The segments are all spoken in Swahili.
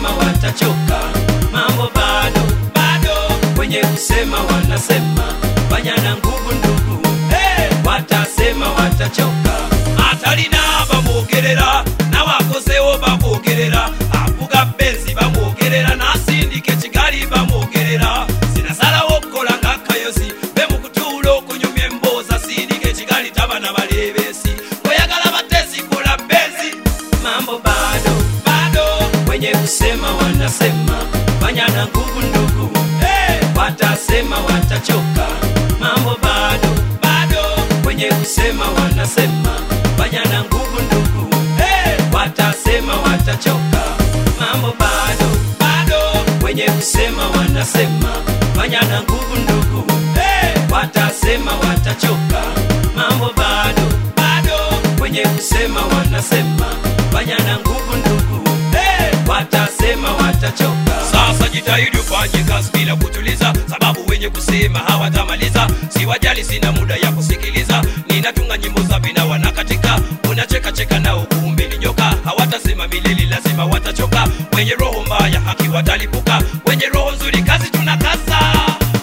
kusema watachoka, mambo bado wenye kusema wanasema, fanya na nguvu ndugu, watasema watachoka. Atalina bamugerera na wakozeho bamugerera, avuga benzi bamugerera na sindike Kigali bamugerera, sinasala okola ngakayosi be mukutulo kunyumye mboza sindike Kigali tabana balebesi oyagala batesi kola benzi, mambo bado wenye kusema wanasema, fanya na nguvu ndugu, watasema watachoka, mambo bado wenye kusema wanasema, fanya na nguvu ndugu, watasema watachoka, mambo bado wenye kusema wanasema, fanya na nguvu ndugu, watasema watachoka, mambo bado wenye kusema wanasema, fanya na nguvu ndugu, watasema watachoka. Sasa jitahidi ufanye kazi bila kutuliza, sababu wenye kusema hawatamaliza. Siwajali, sina muda ya kusikiliza, ninatunga nyimbo za vina wanakatika, unacheka cheka nao kumbe ni nyoka. Hawatasema milele, lazima watachoka. Wenye roho mbaya haki watalipuka, wenye roho nzuri kazi tunakaza.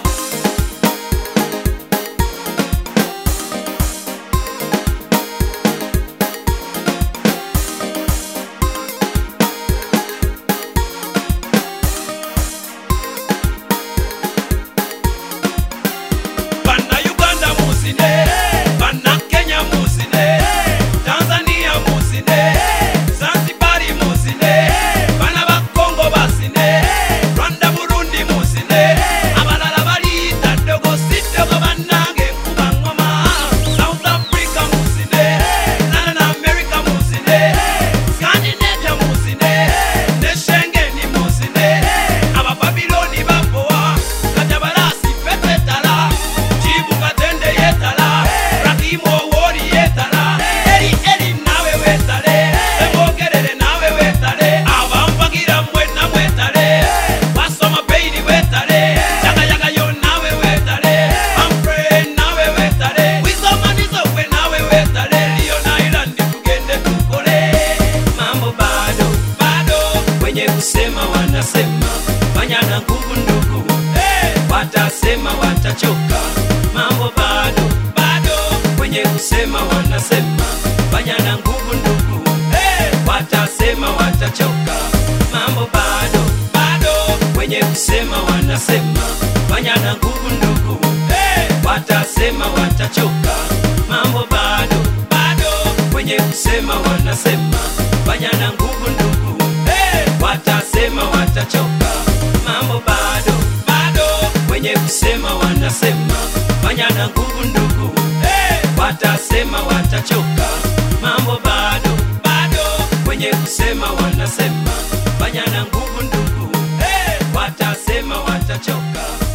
Kusema wanasema, fanya na nguvu ndugu, watasema watachoka, mambo bado wenye kusema wanasema, fanya na nguvu ndugu, watasema watachoka, mambo bado wenye kusema wanasema, fanya na nguvu ndugu, watasema watachoka, mambo bado wenye kusema wanasema, fanya na nguvu ndugu, watasema watachoka, mambo bado wenye kusema wanasema, fanya na nguvu ndugu, watasema watachoka, mambo bado wenye kusema wanasema, fanya na nguvu ndugu, watasema watachoka.